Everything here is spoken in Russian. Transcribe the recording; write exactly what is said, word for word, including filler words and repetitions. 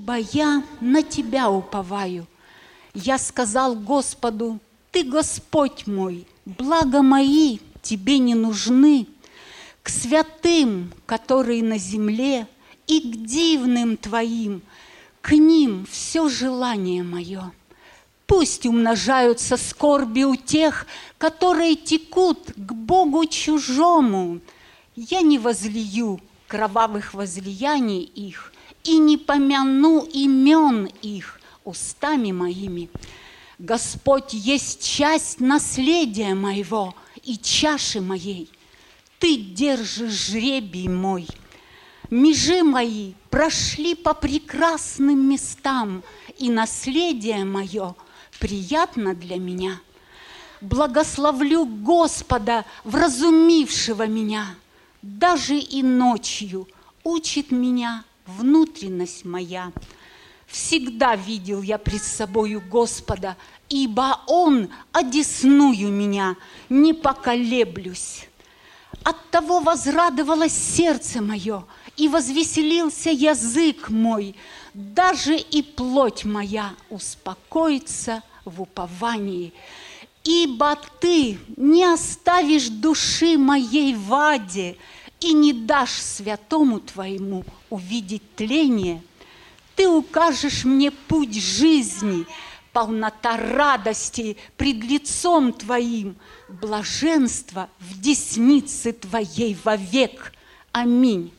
ибо я на Тебя уповаю. Я сказал Господу: Ты Господь мой, блага мои Тебе не нужны. К святым, которые на земле, и к дивным Твоим, к ним все желание мое. Пусть умножаются скорби у тех, которые текут к Богу чужому. Я не возлию кровавых возлияний их и не помяну имен их устами моими. Господь есть часть наследия моего и чаши моей. Ты держишь жребий мой. Межи мои прошли по прекрасным местам, и наследие мое приятно для меня. Благословлю Господа, вразумившего меня. Даже и ночью учит меня внутренность моя. Всегда видел я пред собою Господа, ибо Он одесную меня, не поколеблюсь. Оттого возрадовалось сердце мое, и возвеселился язык мой, даже и плоть моя успокоится в уповании. Ибо Ты не оставишь души моей в аде и не дашь святому Твоему увидеть тление. Ты укажешь мне путь жизни, полнота радости пред лицом Твоим, блаженство в деснице Твоей вовек. Аминь.